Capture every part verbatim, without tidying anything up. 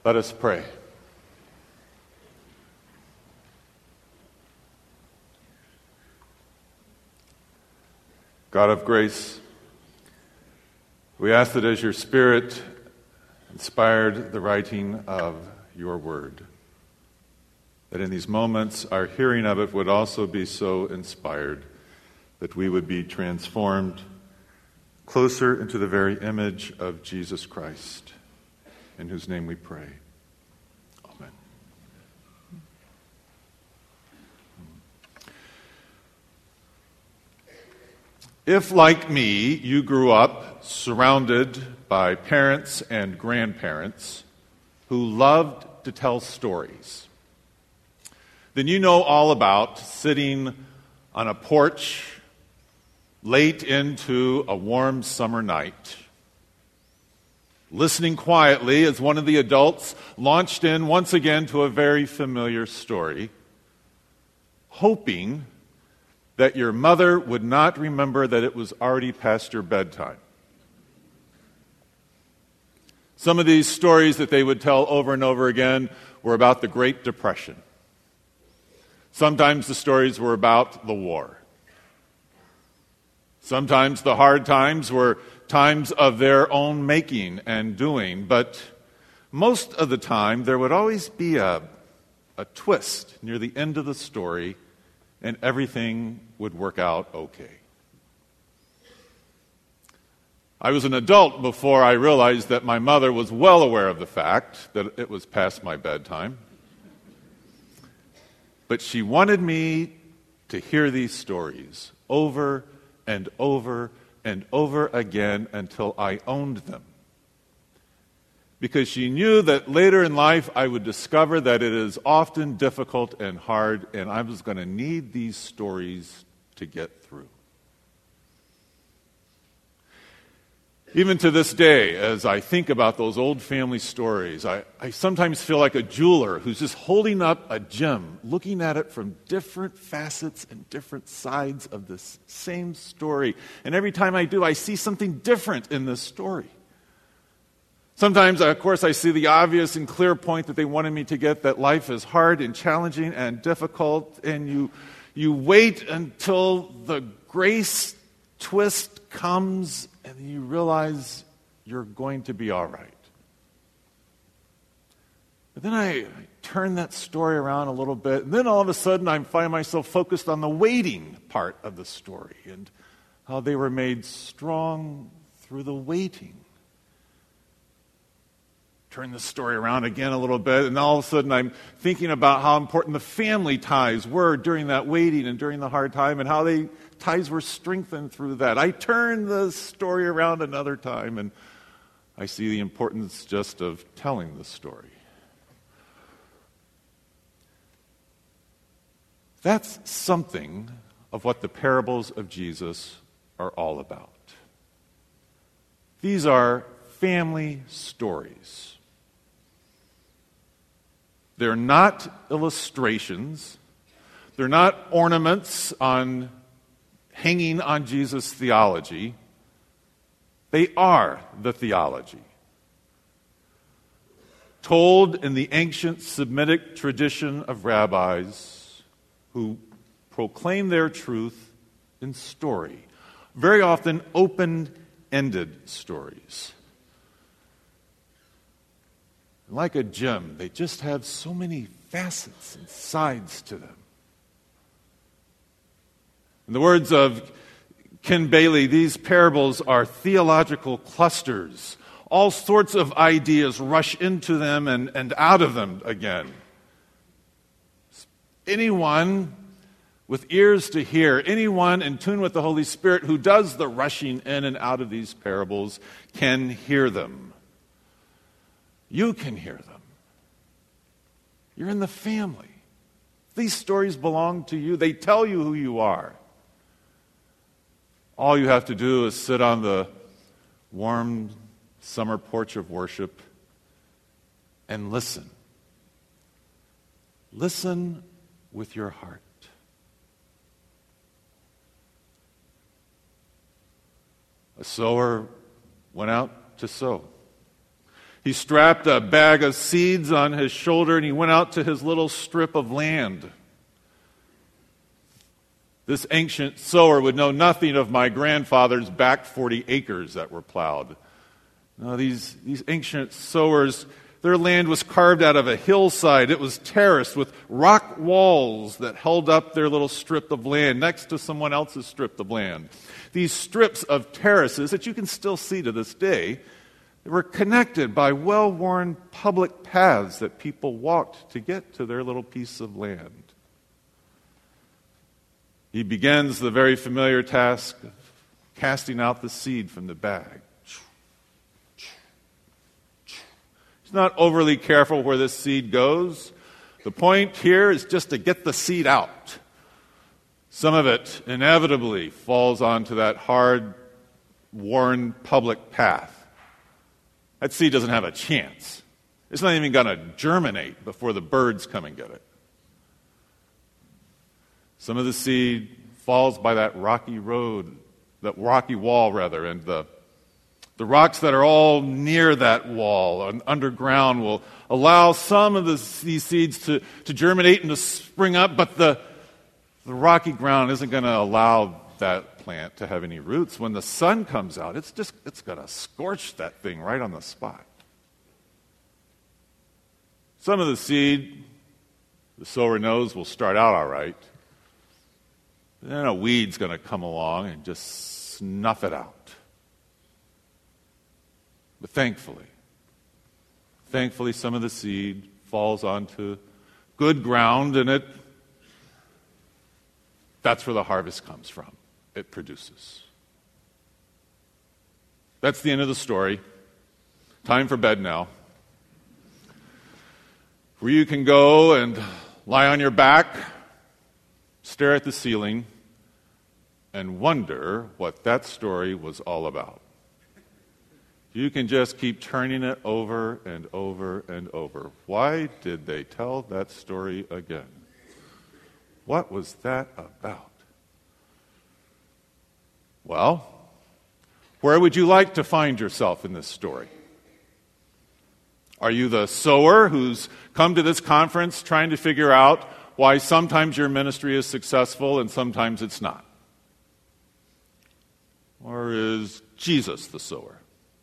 Let us pray. God of grace, we ask that as your Spirit inspired the writing of your word, that in these moments our hearing of it would also be so inspired that we would be transformed closer into the very image of Jesus Christ, in whose name we pray. Amen. If, like me, you grew up surrounded by parents and grandparents who loved to tell stories, then you know all about sitting on a porch late into a warm summer night, listening quietly as one of the adults launched in once again to a very familiar story, hoping that your mother would not remember that it was already past your bedtime. Some of these stories that they would tell over and over again were about the Great Depression. Sometimes the stories were about the war. Sometimes the hard times were times of their own making and doing, but most of the time there would always be a, a twist near the end of the story, and everything would work out okay. I was an adult before I realized that my mother was well aware of the fact that it was past my bedtime. But she wanted me to hear these stories over and over and over again until I owned them. Because she knew that later in life I would discover that it is often difficult and hard, and I was going to need these stories to get through. Even to this day, as I think about those old family stories, I, I sometimes feel like a jeweler who's just holding up a gem, looking at it from different facets and different sides of this same story. And every time I do, I see something different in this story. Sometimes, of course, I see the obvious and clear point that they wanted me to get, that life is hard and challenging and difficult, and you, you wait until the grace twist comes and you realize you're going to be all right. But then I, I turn that story around a little bit, and then all of a sudden I find myself focused on the waiting part of the story and how they were made strong through the waiting. Turn the story around again a little bit, and all of a sudden I'm thinking about how important the family ties were during that waiting and during the hard time, and how they ties were strengthened through that. I turn the story around another time, and I see the importance just of telling the story. That's something of what the parables of Jesus are all about. These are family stories. They're not illustrations. They're not ornaments on hanging on Jesus' theology. They are the theology, told in the ancient Semitic tradition of rabbis who proclaim their truth in story, very often open-ended stories. Like a gem, they just have so many facets and sides to them. In the words of Ken Bailey, these parables are theological clusters. All sorts of ideas rush into them and, and out of them again. Anyone with ears to hear, anyone in tune with the Holy Spirit who does the rushing in and out of these parables can hear them. You can hear them. You're in the family. These stories belong to you. They tell you who you are. All you have to do is sit on the warm summer porch of worship and listen. Listen with your heart. A sower went out to sow. He strapped a bag of seeds on his shoulder and he went out to his little strip of land. This ancient sower would know nothing of my grandfather's back forty acres that were plowed. No, these, these ancient sowers, their land was carved out of a hillside. It was terraced with rock walls that held up their little strip of land next to someone else's strip of land. These strips of terraces that you can still see to this day, they were connected by well-worn public paths that people walked to get to their little piece of land. He begins the very familiar task of casting out the seed from the bag. He's not overly careful where this seed goes. The point here is just to get the seed out. Some of it inevitably falls onto that hard, worn public path. That seed doesn't have a chance. It's not even going to germinate before the birds come and get it. Some of the seed falls by that rocky road, that rocky wall, rather, and the, the rocks that are all near that wall and underground will allow some of the, these seeds to, to germinate and to spring up, but the, the rocky ground isn't going to allow that plant to have any roots. When the sun comes out, it's just it's going to scorch that thing right on the spot. Some of the seed, the sower knows, will start out all right. Then a weed's going to come along and just snuff it out. But thankfully, thankfully some of the seed falls onto good ground, and it that's where the harvest comes from. It produces. That's the end of the story. Time for bed now. Where you can go and lie on your back, stare at the ceiling, and wonder what that story was all about. You can just keep turning it over and over and over. Why did they tell that story again? What was that about? Well, where would you like to find yourself in this story? Are you the sower who's come to this conference trying to figure out why sometimes your ministry is successful and sometimes it's not? Or is Jesus the sower?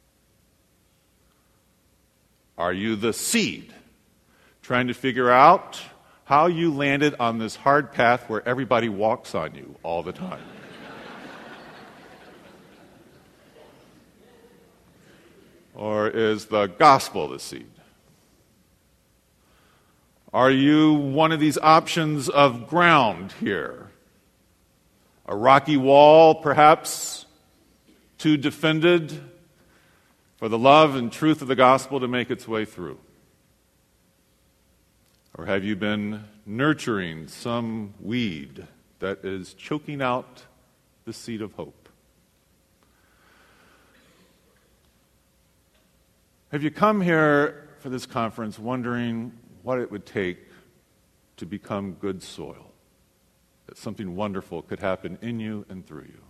Are you the seed trying to figure out how you landed on this hard path where everybody walks on you all the time? Or is the gospel the seed? Are you one of these options of ground here? A rocky wall, perhaps, too defended for the love and truth of the gospel to make its way through? Or have you been nurturing some weed that is choking out the seed of hope? Have you come here for this conference wondering what it would take to become good soil, that something wonderful could happen in you and through you?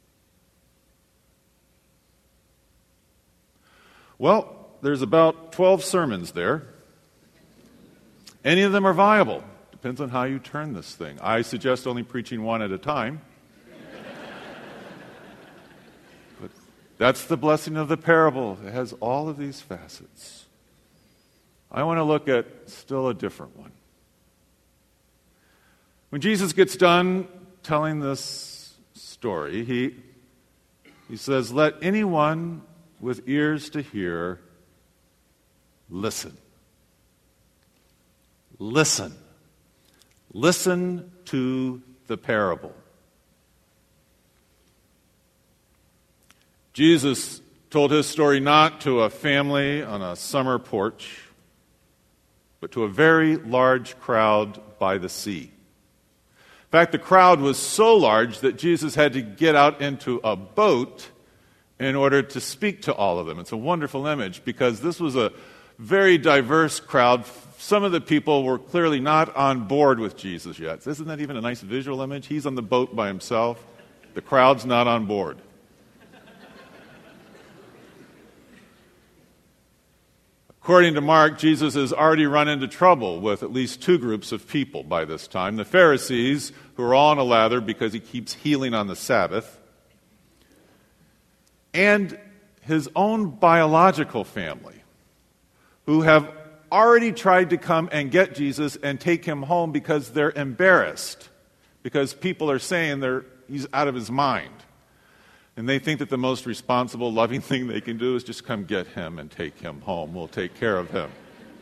Well, there's about twelve sermons there. Any of them are viable. Depends on how you turn this thing. I suggest only preaching one at a time. But that's the blessing of the parable. It has all of these facets. I want to look at still a different one. When Jesus gets done telling this story, he, he says, "Let anyone with ears to hear listen." Listen. Listen to the parable. Jesus told his story not to a family on a summer porch, but to a very large crowd by the sea. In fact, the crowd was so large that Jesus had to get out into a boat in order to speak to all of them. It's a wonderful image because this was a very diverse crowd. Some of the people were clearly not on board with Jesus yet. Isn't that even a nice visual image? He's on the boat by himself. The crowd's not on board. According to Mark, Jesus has already run into trouble with at least two groups of people by this time. The Pharisees, who are all in a lather because he keeps healing on the Sabbath, and his own biological family, who have already tried to come and get Jesus and take him home because they're embarrassed, because people are saying they're, he's out of his mind. And they think that the most responsible, loving thing they can do is just come get him and take him home. We'll take care of him.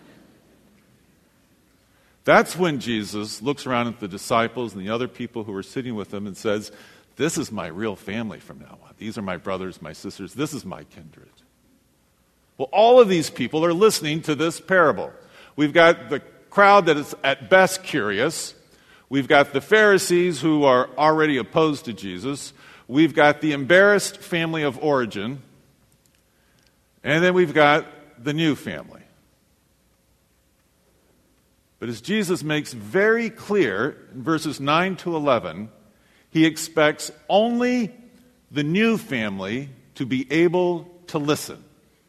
That's when Jesus looks around at the disciples and the other people who are sitting with him and says, this is my real family from now on. These are my brothers, my sisters. This is my kindred. Well, all of these people are listening to this parable. We've got the crowd that is at best curious. We've got the Pharisees who are already opposed to Jesus. We've got the embarrassed family of origin. And then we've got the new family. But as Jesus makes very clear in verses nine to eleven, he expects only the new family to be able to listen.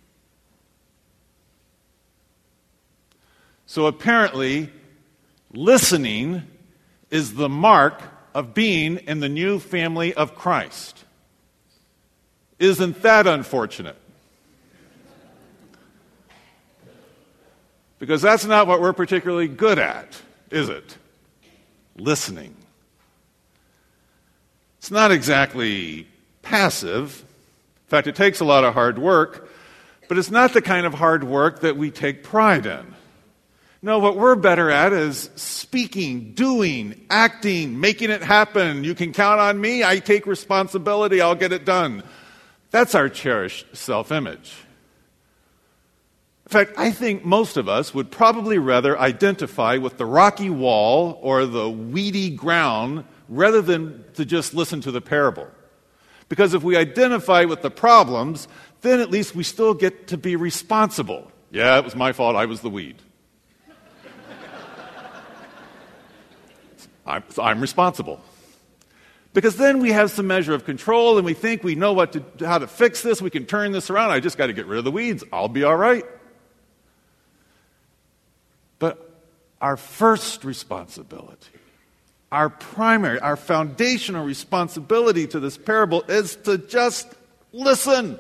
So apparently, listening is the mark of being in the new family of Christ. Isn't that unfortunate? Because that's not what we're particularly good at, is it? Listening. It's not exactly passive. In fact, it takes a lot of hard work, but it's not the kind of hard work that we take pride in. No, what we're better at is speaking, doing, acting, making it happen. You can count on me. I take responsibility. I'll get it done. That's our cherished self-image. In fact, I think most of us would probably rather identify with the rocky wall or the weedy ground rather than to just listen to the parable. Because if we identify with the problems, then at least we still get to be responsible. Yeah, it was my fault. I was the weed. I'm, I'm responsible. Because then we have some measure of control and we think we know what to, how to fix this. We can turn this around. I just got to get rid of the weeds. I'll be all right. But our first responsibility, our primary, our foundational responsibility to this parable is to just listen.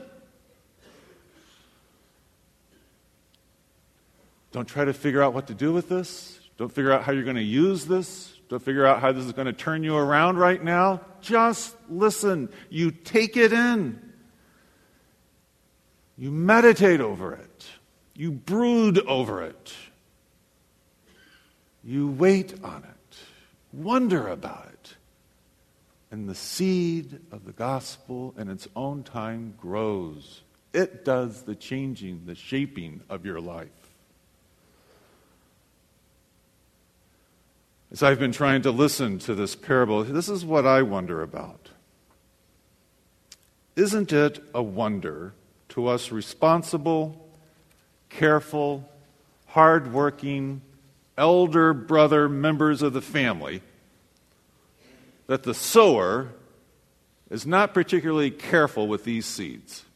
Don't try to figure out what to do with this. Don't figure out how you're going to use this. Don't figure out how this is going to turn you around right now. Just listen. You take it in. You meditate over it. You brood over it. You wait on it. Wonder about it. And the seed of the gospel in its own time grows. It does the changing, the shaping of your life. As I've been trying to listen to this parable, this is what I wonder about. Isn't it a wonder to us responsible, careful, hardworking, elder brother members of the family that the sower is not particularly careful with these seeds?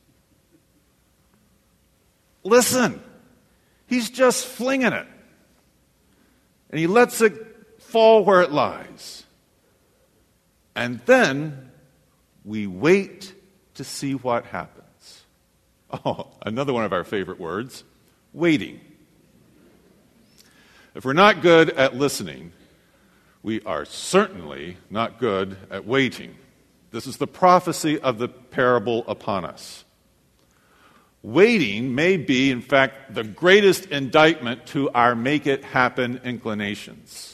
Listen, he's just flinging it. And he lets it fall where it lies. And then we wait to see what happens. Oh, another one of our favorite words, waiting. If we're not good at listening, we are certainly not good at waiting. This is the prophecy of the parable upon us. Waiting may be, in fact, the greatest indictment to our make-it-happen inclinations.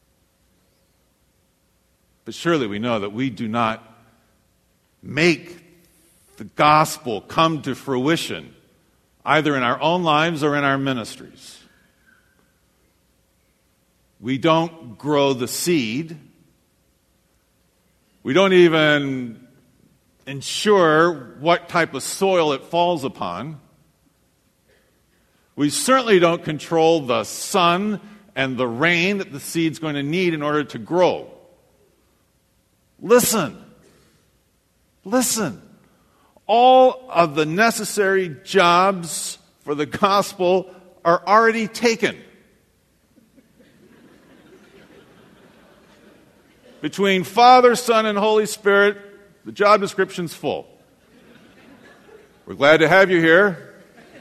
But surely we know that we do not make the gospel come to fruition either in our own lives or in our ministries. We don't grow the seed. We don't even ensure what type of soil it falls upon. We certainly don't control the sun and the rain that the seed's going to need in order to grow. Listen. Listen. All of the necessary jobs for the gospel are already taken. Between Father, Son, and Holy Spirit, the job description's full. We're glad to have you here.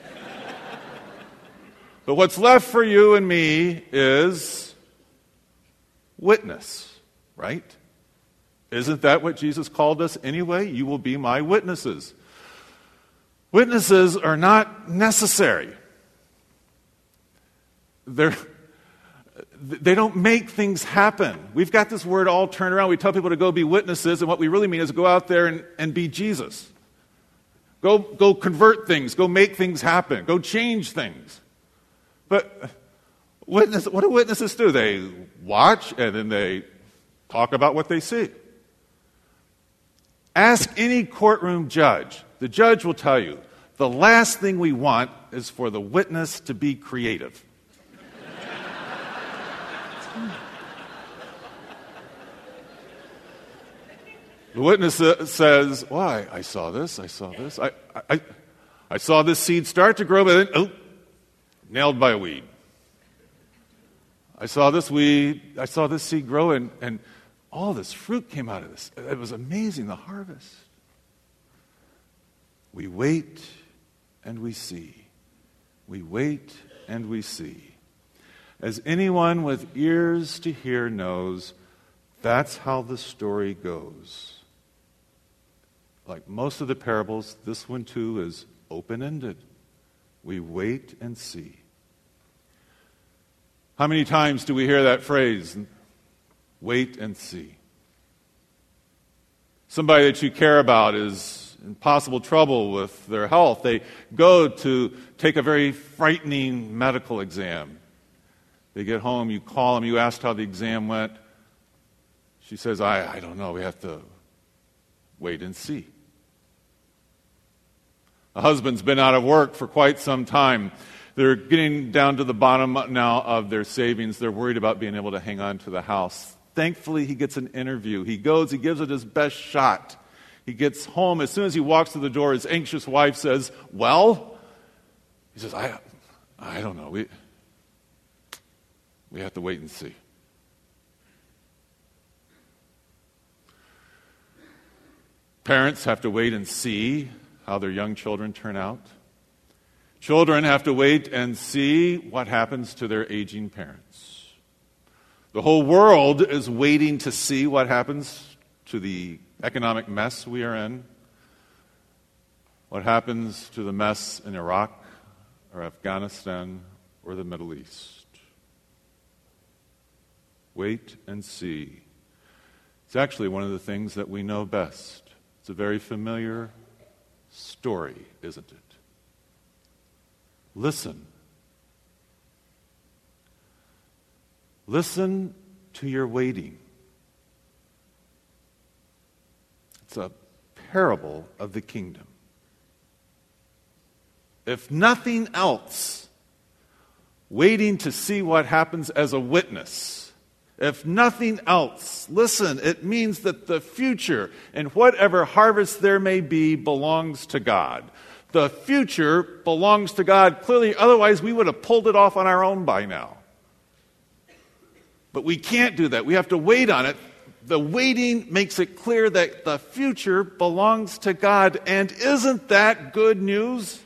But what's left for you and me is witness, right? Isn't that what Jesus called us anyway? You will be my witnesses. Witnesses are not necessary. They're, they don't make things happen. We've got this word all turned around. We tell people to go be witnesses, and what we really mean is go out there and, and be Jesus. Go, go convert things. Go make things happen. Go change things. But witness, what do witnesses do? They watch and then they talk about what they see. Ask any courtroom judge. The judge will tell you, the last thing we want is for the witness to be creative. The witness says, why? I saw this, I saw this. I, I, I saw this seed start to grow, but then, oh, nailed by a weed. I saw this weed, I saw this seed grow, and, and all this fruit came out of this. It was amazing, the harvest. We wait and we see. We wait and we see. As anyone with ears to hear knows, that's how the story goes. Like most of the parables, this one too is open-ended. We wait and see. How many times do we hear that phrase? Wait and see. Somebody that you care about is in possible trouble with their health. They go to take a very frightening medical exam. They get home, you call them, you ask how the exam went. She says, I, I don't know, we have to wait and see. A husband's been out of work for quite some time. They're getting down to the bottom now of their savings. They're worried about being able to hang on to the house. Thankfully, he gets an interview. He goes, he gives it his best shot. He gets home. As soon as he walks through the door, his anxious wife says, well? He says, I, I don't know. We, we have to wait and see. Parents have to wait and see how their young children turn out. Children have to wait and see what happens to their aging parents. The whole world is waiting to see what happens to the economic mess we are in, what happens to the mess in Iraq or Afghanistan or the Middle East. Wait and see. It's actually one of the things that we know best. It's a very familiar story, isn't it? Listen. Listen to your waiting. It's a parable of the kingdom. If nothing else, waiting to see what happens as a witness. If nothing else, listen, it means that the future and whatever harvest there may be belongs to God. The future belongs to God. Clearly, otherwise we would have pulled it off on our own by now. But we can't do that. We have to wait on it. The waiting makes it clear that the future belongs to God. And isn't that good news?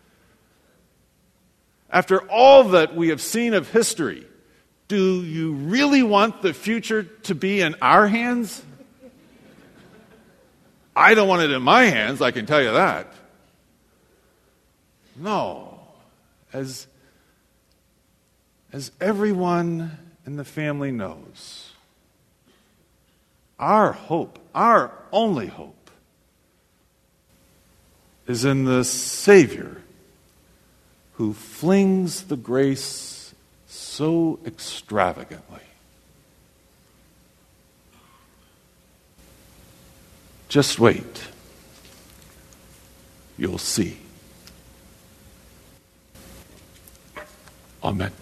After all that we have seen of history, do you really want the future to be in our hands? I don't want it in my hands, I can tell you that. No. As, as everyone in the family knows, our hope, our only hope, is in the Savior who flings the grace so extravagantly. Just wait. You'll see. Amen.